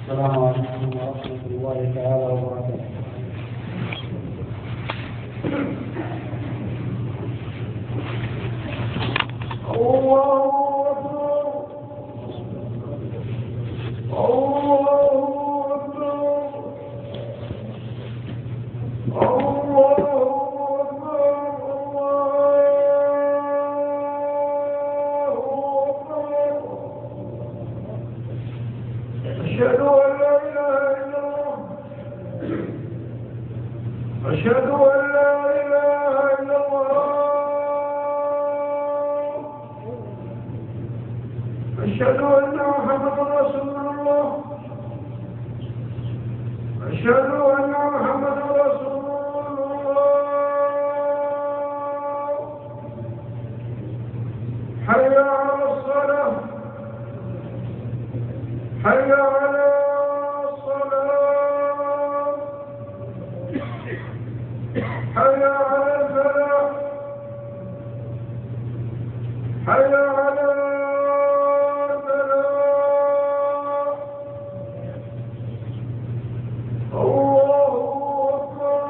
السلام عليكم ورحمة الله تعالى وبركاته. الله أشهد أن لا إله إلا الله أشهد أن محمدا رسول الله أشهد أن محمدا رسول الله حي على الصلاة حي على حي على الفلاح حي على الفلاح الله أكبر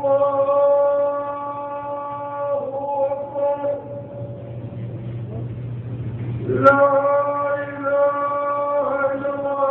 الله أكبر لا إله إلا الله.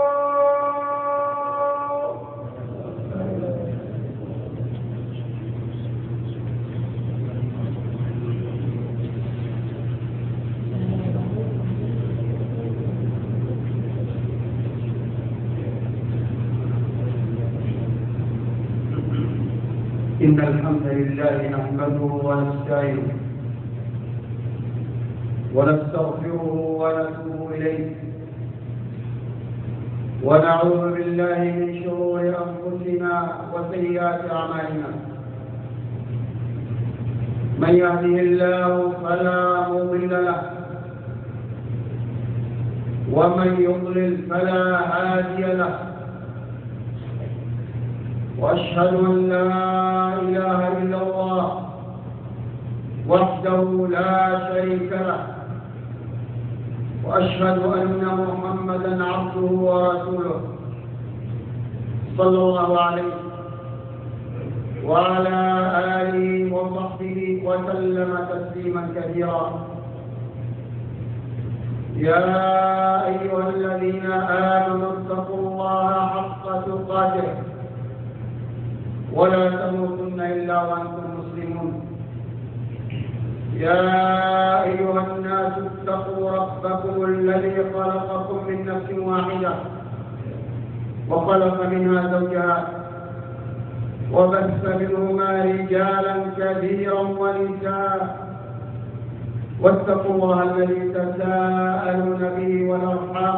إن الحمد لله نحمده ونستعينه ونستغفره ونتوب إليه ونعوذ بالله من شرور أنفسنا وسيئات أعمالنا. من يهده الله فلا مضل له ومن يضلل فلا هادي له. وأشهد أن لا إله إلا الله وحده لا شريك له وأشهد أن محمدا عبده ورسوله صلى الله عليه وعلى آله وصحبه وسلم تسليما كثيرا. يا أيها الذين آمنوا اتقوا الله حق تقاته ولا تموتن إلا وأنتم مسلمون. يا أيها الناس اتقوا ربكم الذي خلقكم من نفس واحدة وخلق منها زوجها وبث منهما رجالا كثيرا ونساء واتقوا الله الذي تساءلون به والأرحام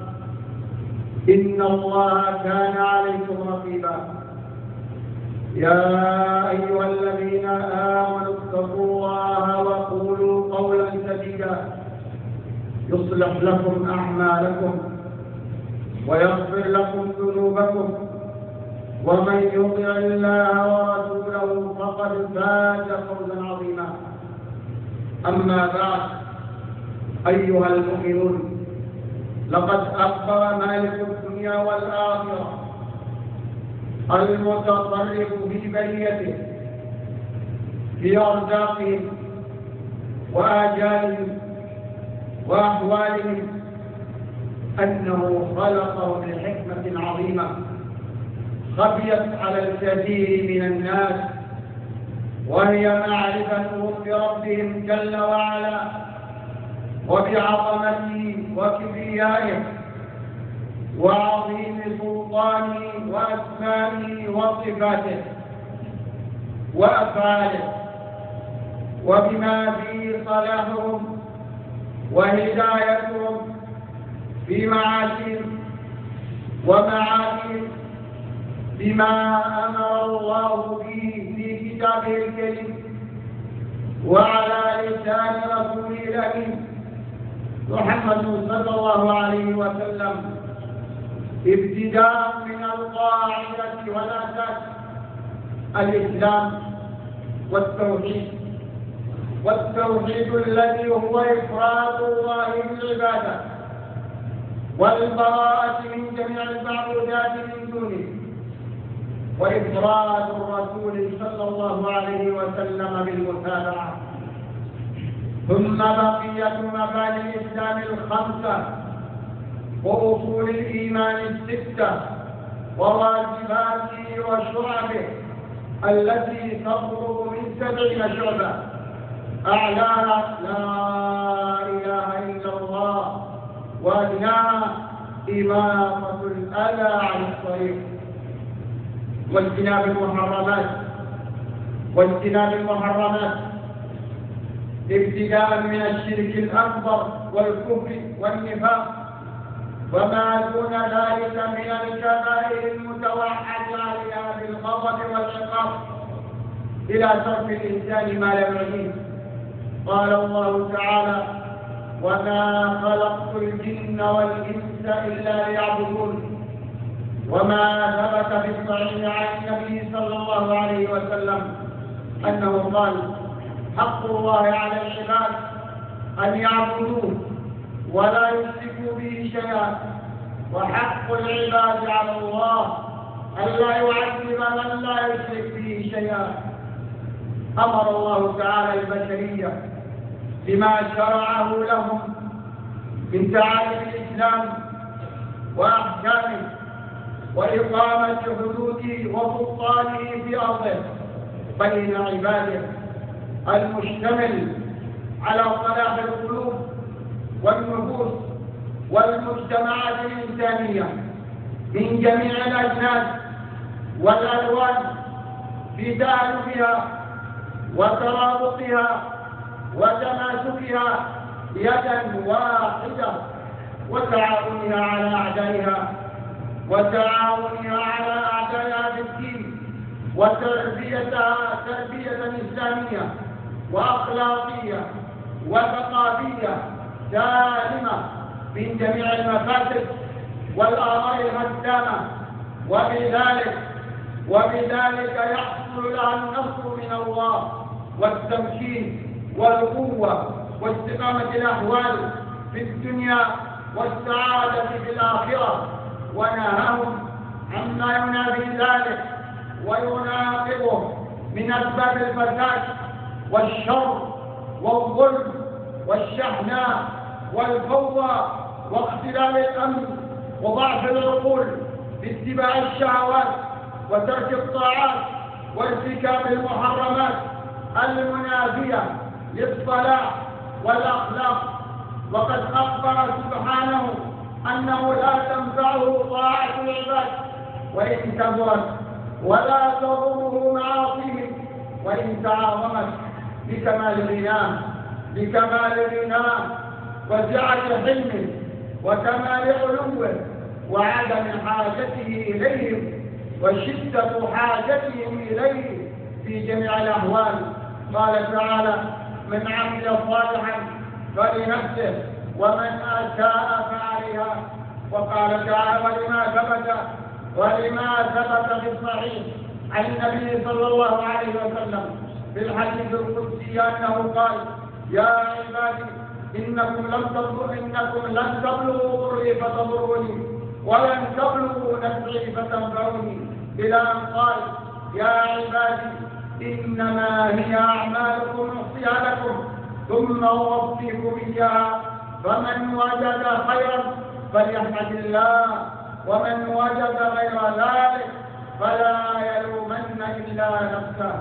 إن الله كان عليكم رقيبا. يا أيها الذين آمنوا اتقوا الله وقولوا قولا سديدا يصلح لكم أعمالكم ويغفر لكم ذنوبكم ومن يطع الله ورسوله فقد فاز فوزا عظيما. أما بعد أيها المؤمنون، لقد أخبر مالك الدنيا والآخرة المتصرف في بريته في أرزاقهم وآجالهم وأحوالهم أنه خلقهم لحكمة عظيمة خفيت على الكثير من الناس، وهي معرفتهم بربهم جل وعلا وبعظمته وكبريائه وعظيم سلطانه وأسمائه وصفاته وأفعاله، وبما فيه صلاحهم وهدايتهم في معاشهم ومعادهم بما أمر الله به في كتابه الكريم وعلى لسان رسوله الأمين محمد صلى الله عليه وسلم، ابتداء من القاعدة والأساس الإسلام والتوحيد الذي هو إفراد الله بالعبادة والبراءة من جميع المعبودات من دونه، وإفراد الرسول صلى الله عليه وسلم بالمتابعة. ثم بقية مباني الإسلام الخمسة وأصول الإيمان الستة وواجباته وشرعه التي تضرب من 70 شعبة، أعلاها لا إله إلا الله، وأدناها إماطة الأذى عن الطريق، واجتناب المحرمات ابتداء من الشرك الأكبر والكفر والنفاق وما دون ذلك من الكبائر المتوعد عليها بالغضب والعقاب، إلى ترك الإنسان ما لم يريد. قال الله تعالى: وما خلقت الجن والإنس إلا ليعبدون. وما ثبت في الصحيح عن النبي صلى الله عليه وسلم أنه قال: حق الله على العباد أن يعبدوه ولا يشركوا به شيئا، وحق العباد على الله ألا يعذب من لا يشرك به شيئا. أمر الله تعالى البشرية بما شرعه لهم من تعاليم الإسلام وأحكامه وإقامة حدوده وسلطانه في أرضه بين عباده، المشتمل على صلاح القلوب والنفوس والمجتمعات الإنسانية من جميع الأجناس والألوان في تآلفها وترابطها وتماسكها يدا واحدة، وتعاونها على أعدائها في الدين، وتربيتها تربية إسلامية وأخلاقية وثقافية سالمة من جميع المفاسد والآراء الهدامة، وبذلك يحصل لها النصر من الله والتمكين والقوة واستقامة الأحوال في الدنيا والسعادة في الآخرة. ونهاهم عما ينافي ذلك ويناقضه من أسباب الفساد والشر والظلم والشحناء والفوضى واختلال الأمن وضعف العقول باتباع الشهوات وترك الطاعات وارتكاب المحرمات المنافية للصلاح والأخلاق. وقد أخبر سبحانه أنه لا تنفعه طاعة العباد وإن كبرت، ولا تضره معاصيهم وإن تعاظمت، بكمال غناه وسعة حلمه وكمال علوه وعدم حاجته إليهم وشدة حاجتهم إليه في جميع الأحوال. قال تعالى: من عمل صالحا فلنفسه ومن أساء فعليها. وقال تعالى: ولما ثبت في الصحيح عن النبي صلى الله عليه وسلم في الحديث القدسي أنه قال: يا عبادي إنكم لن تبلغوا ضري فتضروني ولن تبلغوا نفعي فتنفعوني، إلى أن قال: يا عبادي إنما هي أعمالكم أحصيها لكم ثم أوفيكم إياها، فمن وجد خيرا فليحمد الله، ومن وجد غير ذلك فلا يلومن إلا نفسه.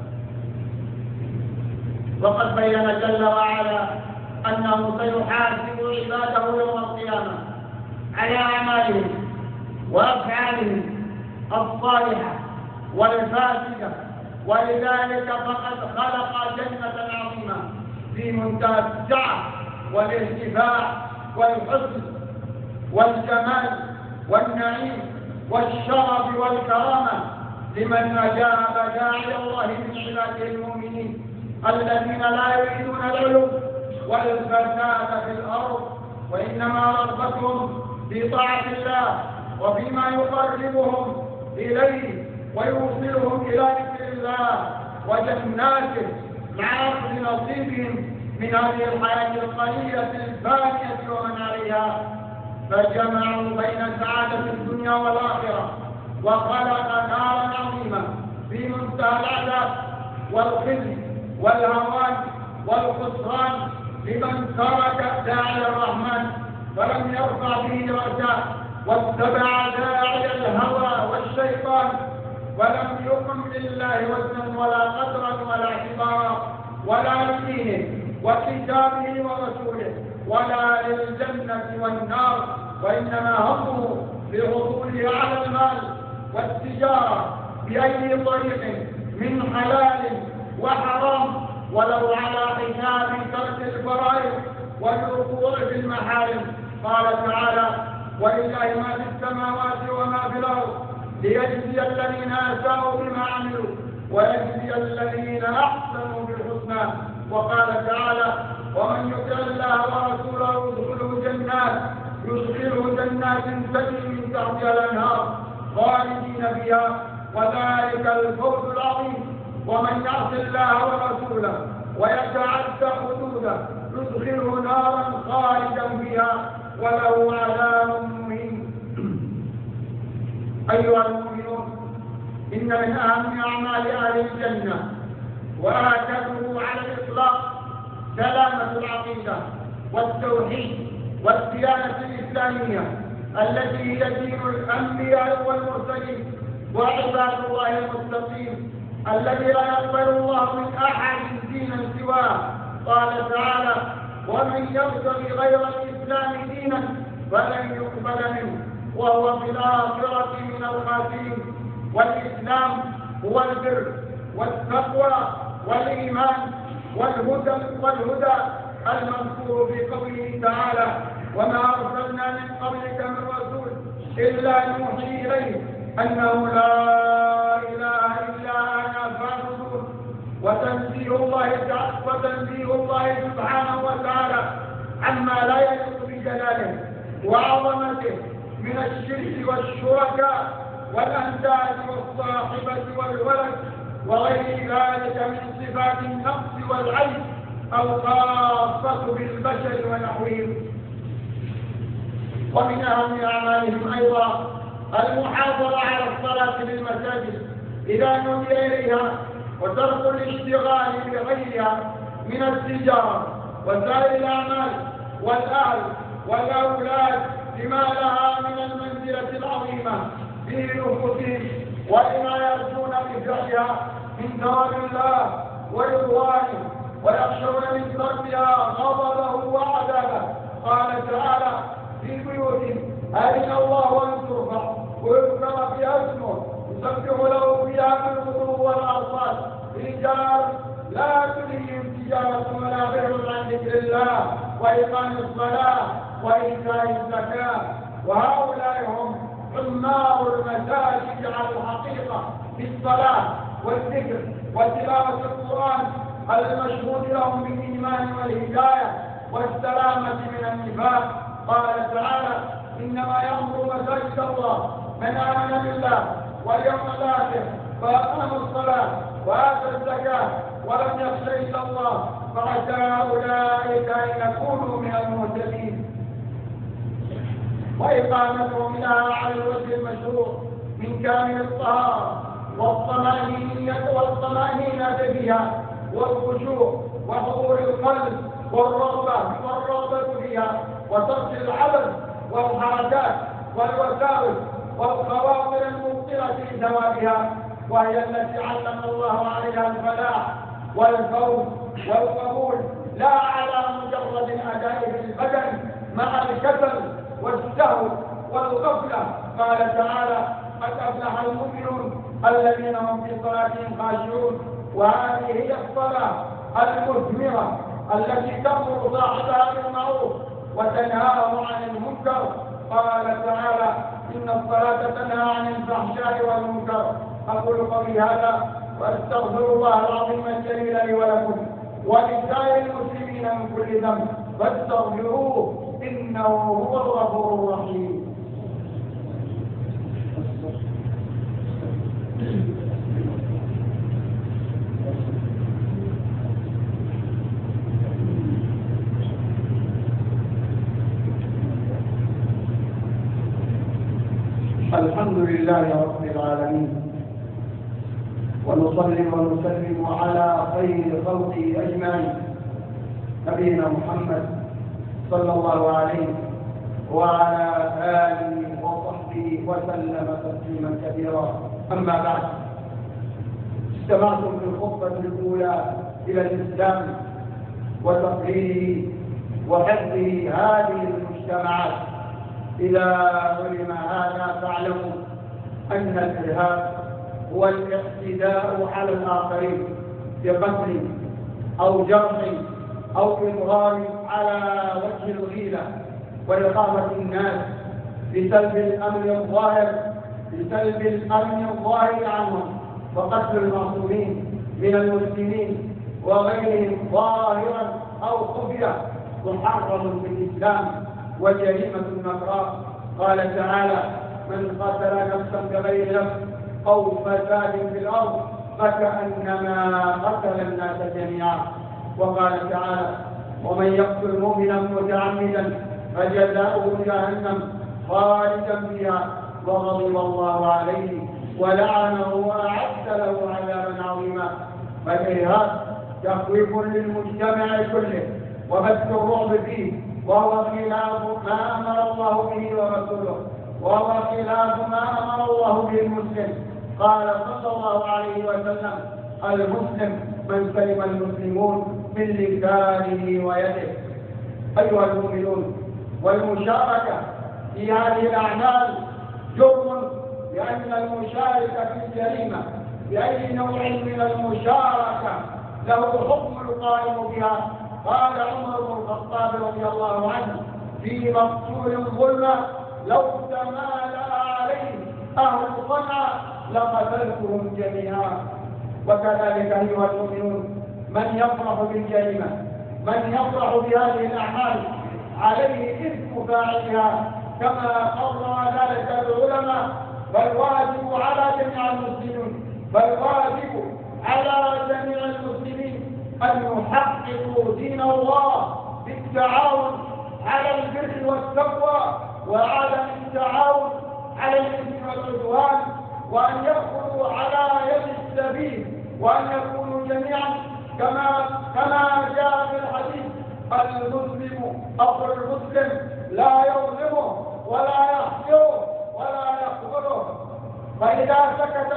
وقد بين جل وعلا أنه سيحاسب عباده يوم القيامة على أعمالهم وأفعالهم الصالحة والفاسدة، ولذلك فقد خلق جنة عظيمة في منتهى السعة والارتفاع والحسن والجمال والنعيم والشرف والكرامة لمن أجاب داعي الله من عباده المؤمنين الذين لا يريدون العلو والفساد في الأرض، وإنما رغبتهم في طاعة الله وفيما يقربهم إليه ويوصلهم إلى ذكر الله وجناته مع أخذ نصيبهم من هذه الحياة القليلة الفانية ومن عليها. فجمعوا بين سعادة الدنيا والآخرة، وخلق نارا عظيمة في منتهى العذاب والخزي والهوان والخسران لمن ترك داعي الرحمن ولم يرفع به رأسه واتبع داعي الهوى والشيطان ولم يقم لله وزنا ولا قدرا ولا اعتبارا ولا لدينه وكتابه ورسوله ولا للجنة والنار، وإنما همه بحصوله على المال والتجارة بأي طريق من حلال وحرام ولو على حساب ترك الفرائض والوقوع في المحارم. قال تعالى: ولله ما في السماوات وما في الأرض ليجزي الذين أساءوا بما عملوا ويجزي الذين أحسنوا بالحسنى. وقال تعالى: ومن يطع الله ورسوله يدخله جنات تجري من تحتها الأنهار خالدين فيها وذلك الفوز العظيم. ومن يعص الله ورسوله ويتعدى حدوده يدخله نارا خالدا فيها وله عذاب مهين. أيها المؤمنون، إن من أهم أعمال أهل الجنة وآكده على الإطلاق سلامة العقيدة والتوحيد والديانة الإسلامية التي هي دين الأنبياء والمرسلين وعباد الله المتقين الذي لا يقبل الله من أحد دينا سواه. قال تعالى: ومن يبتغي غير الإسلام دينا فلن يقبل منه وهو في الآخرة من الخاسرين. والإسلام هو البر والتقوى والإيمان والهدى المذكور في قوله تعالى: وما أرسلنا من قبلك من رسول إلا نوحي إليه أنه لا إله إلا أنا فاعبدون. وتنزيه الله سبحانه وتعالى عما لا يليق بجلاله وعظمته من الشرك والشركاء والأنداد والصاحبة والولد وغير ذلك من صفات النقص والعيب الخاصة بالبشر ونحوهم. ومن أهم أعمالهم أيضا المحافظة على الصلاة في المساجد إذا نودي إليها، وترك الاشتغال بغيرها من التجارة وسائر الأعمال والأهل والأولاد لما لها من المنزلة العظيمة في نفوسهم ولما يرجون بفعلها من ثواب الله ورضوانه ويخشون من تركها غضبه وعذابه. قال تعالى: في بيوت أذن الله أن ترفع ويذكر فيها اسمه يسبح له فيها بالغدو والآصال رجال لا تلهيهم تجارة ولا بيع عن ذكر الله وإقام الصلاة وإيتاء الزكاة، وهؤلاء هم عمار المساجد على الحقيقة بالصلاة والذكر وتلاوة القرآن المشهود لهم بالإيمان والهداية والسلامة من النفاق. قال تعالى: إنما يأمر مساجد الله من آمن بالله واليوم الآخر وأقام الصلاة وآتى الزكاة ولم يخش إلا الله فعسى أولئك أن يكونوا من المهتدين. وإقامته منها على الوجه المشروع من كامل الطهارة والطمأنينة فيها والخشوع وحضور القلب والرغبة فيها وترك العبث والحركات والوساوس والخواطر المبطلة لثوابها، وهي التي علم الله عليها الفلاح والفوز والقبول لا على مجرد أداء بالبدن مع الكسل والسهو والغفلة. قال تعالى: قد أفلح المؤمنون الذين هم في صلاتهم خاشعون. وهذه هي الصلاة المثمرة التي تأمر صاحبها بالمعروف وتنهاه عن المنكر. قال تعالى: إن الصلاة تنهى عن الفحشاء والمنكر. أقول قولي هذا وأستغفر الله العظيم الجليل لي ولكم ولسائر المسلمين من كل ذنب فاستغفروه إنه هو الغفور الرحيم. الحمد لله رب العالمين، ونصلي ونسلم على خير خلقه أجمعين نبينا محمد صلى الله عليه وعلى آله وصحبه وسلم تسليما كثيرا. أما بعد، استمعتم في الخطبة الأولى إلى الإسلام وتقريره وحفظه هذه المجتمعات. إذا علم هذا فاعلموا أن الإرهاب هو الاعتداء على الآخرين بقتل أو جرح أو إضرار على وجه الغيلة وإقامة الناس بسلب الأمن الظاهر عنهم، وقتل المعصومين من المسلمين وغيرهم ظاهرا أو خفيا محرم في الإسلام وجريمة نكراء. قال تعالى: من قتل نفسا بغير نفس أو فساد في الأرض فكأنما قتل الناس جميعا. وقال تعالى: ومن يقتل مؤمنا متعمدا فجزاؤه جهنم خالدا فيها وغضب الله عليه ولعنه وأعد له عذابا عظيما. فالإرهاب تخويف للمجتمع كله وبث الرعب فيه، وهو خلاف ما أمر الله به ورسوله، وهو خلاف ما أمر الله به المسلم. قال صلى الله عليه وسلم: المسلم من سلم المسلمون من لسانه ويده. أيها المؤمنون، والمشاركة في هذه الأعمال جرم، لأن المشارك في الجريمة بأي نوع من المشاركة له حكم القائم بها. قال عمر بن الخطاب رضي الله عنه في مقتول ظلمة: لو تمالأ عليه أهل صنعاء لقتلتهم جميعا. وكذلك أيها المؤمنون، من يفرح بالجريمة، من يفرح بهذه الأعمال، عليه إثم فاعلها كما قرر ذلك العلماء. فالواجب على جميع المسلمين أن يحققوا دين الله بالتعاون على البر والتقوى وعدم التعاون على الإثم والعدوان، وأن يأخذوا على يد السبيل، وأن يكونوا جميعا كما جاء في الحديث: المسلم أخو المسلم لا يظلمه ولا يحقره ولا يخذله. فإذا سكت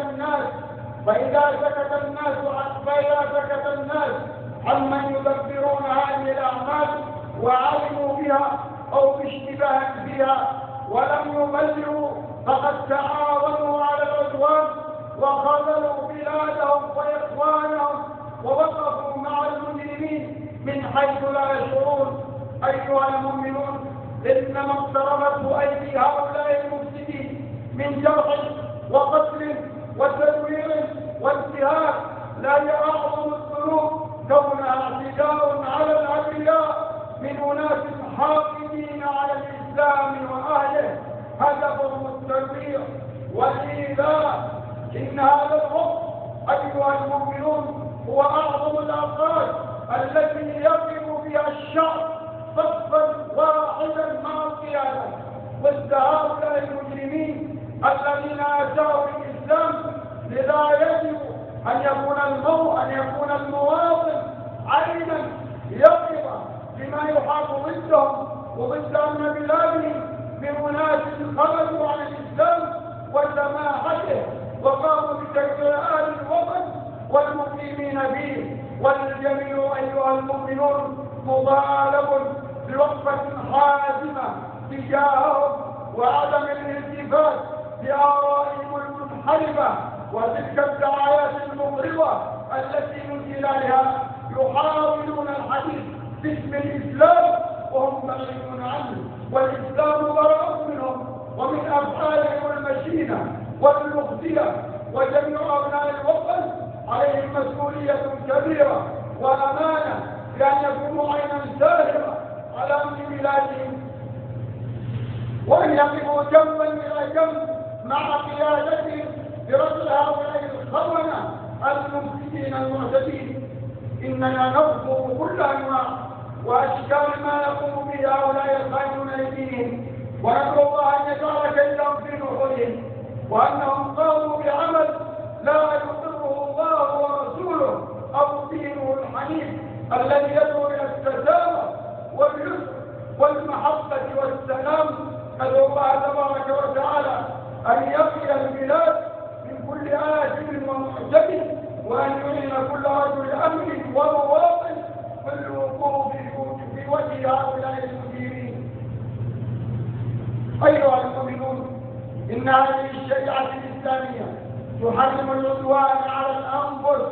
الناس عمن يدبرون هذه الأعمال وعلموا بها أو باشتباه فيها ولم يبلغوا، فقد تعاونوا على العدوان وخذلوا بلادهم وإخوانهم ووقفوا مع المجرمين من حيث لا يشعرون. أيها المؤمنون، إنما اقتربت أيدي هؤلاء المفسدين من جرح وقتل وتدوير وانتهاك لا يعظم الذنوب كونها اعتداء على الأبرياء من أناس حاقدين على الإسلام وأهله، هدفهم التدمير والإيذاء. إن هذا الوقت أيها المؤمنون هو أعظم الأوقات التي يقف فيها الشعب صفا واحدا مع القيادة ضد هؤلاء المجرمين الذين أتوا الإسلام. لذا يجب أن يكون المواطن عينا يقظ بما يحاط ضدهم وضد أمن بلادهم من أناس خرجوا عن الإسلام وسماحته وقاموا بتكفير أهل الوطن والمقيمين به. والجميع أيها المؤمنون مطالب بوقفة حازمة تجاههم وعدم الالتفات بآرائهم المنحرفة وتلك الدعايات المغرضة التي من خلالها يحاولون الحديث باسم الإسلام وهم بعيدون عنه، والإسلام براء منهم ومن أفعالهم المشينة والمخزية. وجميع أبناء الوطن عليهم مسؤولية كبيرة وأمانة بأن يكونوا عينا ساهرة على أمن بلادهم، وأن يقفوا جنبا إلى جنب مع قيادتهم برد هؤلاء الخونة المفسدين المعتدين. إننا نرفض كل أنواع وأشكال ما يقوم به هؤلاء الخائنون لدينهم، وندعو الله أن يجعل كيدهم في نحورهم وأنهم قاموا بعمل لا يقره الله ورسوله أو دينه الحنيف الذي يدعو إلى التسامح واليسر والمحبة والسلام. أدعو الله تبارك وتعالى أن يقي البلاد من كل آثم ومعتد، وأن يعين كل رجل أمن ومواطن بالوقوف في وجه هؤلاء المديرين. أيها المؤمنون، إن هذه الشريعة الإسلامية تحرم العدوان على الأنفس.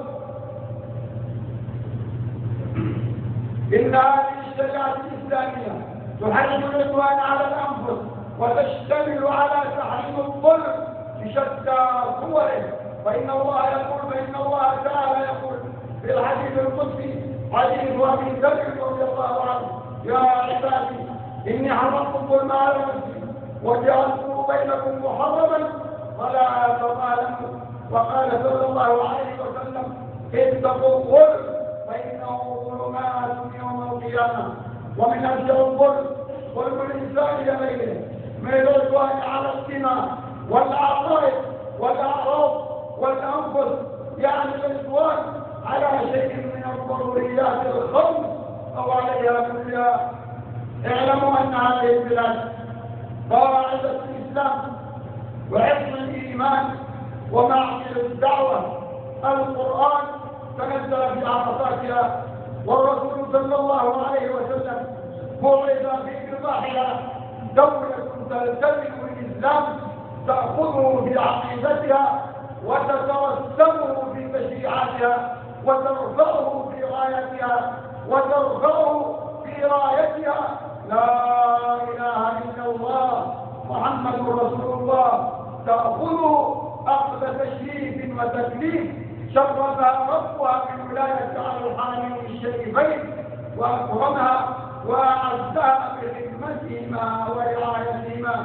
إن هذه الشريعة الإسلامية تحرم العدوان على الأنفس وتشتمل على تحريم الظلم بشتى صوره. فإن الله تعالى يقول في الحديث القدسي حديث أبي ذر رضي الله عنه: يا عبادي إني حرمت الظلم على نفسي وجعلته بينكم محرما فلا تظالموا. وقال صلى الله عليه وسلم: اتقوا الظلم فإنه ظلمات يوم القيامة. ومن أشد الظلم ظلم الإنسان لغيره من العدوان على الدماء والعقائد والأعراض والأنفس، يعني العدوان على شيء من الضروريات الخمس أو عليها كلها. اعلموا أن هذه البلاد قاعدة الإسلام وعصم الإيمان ومعقل الدعوة. القرآن تنزل في عرفاتها، والرسول صلى الله عليه وسلم بعث في بضاحها. دولة تلتزم الإسلام تأخذه في عقيدتها وتترسمه في تشريعاتها وترفعه في غايتها لا إله إلا الله محمد رسول الله. تأخذه أخذ تشريف وتكليف شرفها ربها بالولاية على الحرمين الشريفين وأكرمها وأعزها بخدمتهما ورعايتهما.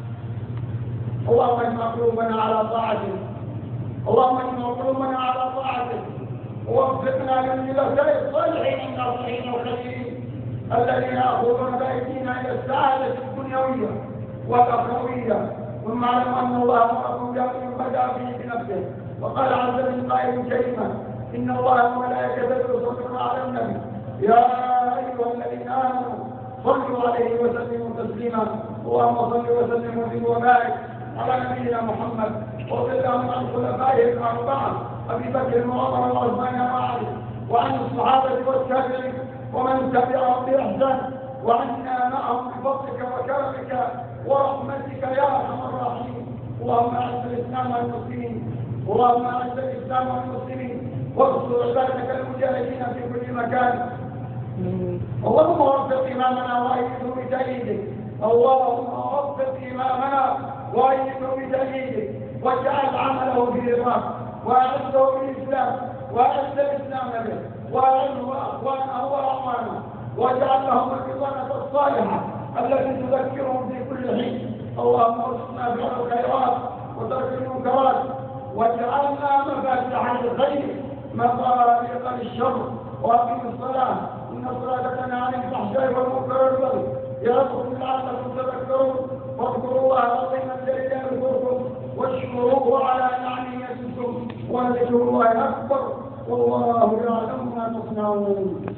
اللهم اجمع قلوبنا على طاعتك، اللهم اجمع قلوبنا على طاعتك، ووفقنا للجلساء الصالحين الناصحين الخيرين الذين يأخذون بأيدينا إلى السعادة الدنيوية والأخروية. ثم اعلم أن الله أمركم بأمر بدأ به بنفسه وقال عز من قائل كريما: إن الله وملائكته يصلون على النبي يا أيها الذين آمنوا صلوا عليه وسلموا تسليما. اللهم صل وسلم وزد وبارك على نبينا محمد وصل اللهم عن خلفائه الأربعة أبي بكر وعمر وعثمان وعلي، وعن الصحابة والتابعين ومن تبعهم بإحسان، وعنا معهم بفضلك وكرمك ورحمتك يا أرحم الراحمين. اللهم أعز الإسلام والمسلمين، اللهم أعز الإسلام والمسلمين، واغفر عبادك المجاهدين في كل مكان. اللهم وفق إمامنا وأيده بتأييدك، اللهم وفق إمامنا وأيده بتأييدك، واجعل عمله في رضاك، وأعزه بالإسلام، وأعز الإسلام به، وأعزه أخوانه وأعوانه، واجعل لهم البطانة الصالحة التي تذكرهم في كل حين. اللهم ارزقنا فعل الخيرات وترك المنكرات، واجعلنا مفاتيح للخير مغاليق للشر. وأقم الصلاة إن الصلاة تنهى عن الفحشاء والمنكر والبغي يعظكم لعلكم تذكرون. واذكروا الله العظيم الجليل يذكركم واشكروه على نعمه يزدكم ولذكر الله أكبر والله يعلم ما تصنعون.